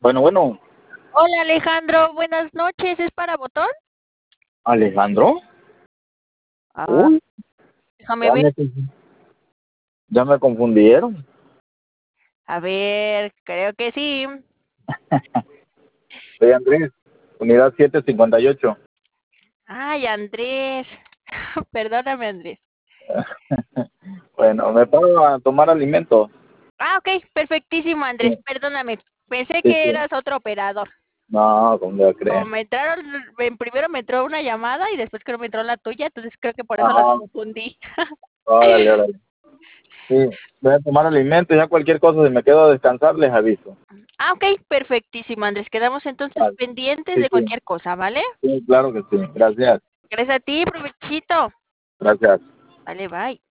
Bueno, bueno, Hola Alejandro, buenas noches, ¿es para botón? Alejandro. Ah, Uy, déjame ya ver. ya me confundieron. A ver, creo que sí. Soy Andrés, unidad 758. Ay, Andrés. Perdóname, Andrés. Bueno, me pago a tomar alimentos. Ok, perfectísimo, Andrés. Sí, Perdóname. Pensé sí, que sí. eras otro operador. No, ¿cómo le Como creen? me entraron, primero me entró una llamada y después creo que me entró la tuya, entonces creo que por eso los Ajá, confundí. órale, órale. Sí, voy a tomar alimentos, ya cualquier cosa, si me quedo a descansar, les aviso. Ok, perfectísimo, Andrés. Quedamos entonces Vale. pendientes Sí, de sí, cualquier cosa, ¿vale? sí, claro que sí. Gracias, Gracias a ti, provechito. gracias. Vale, bye.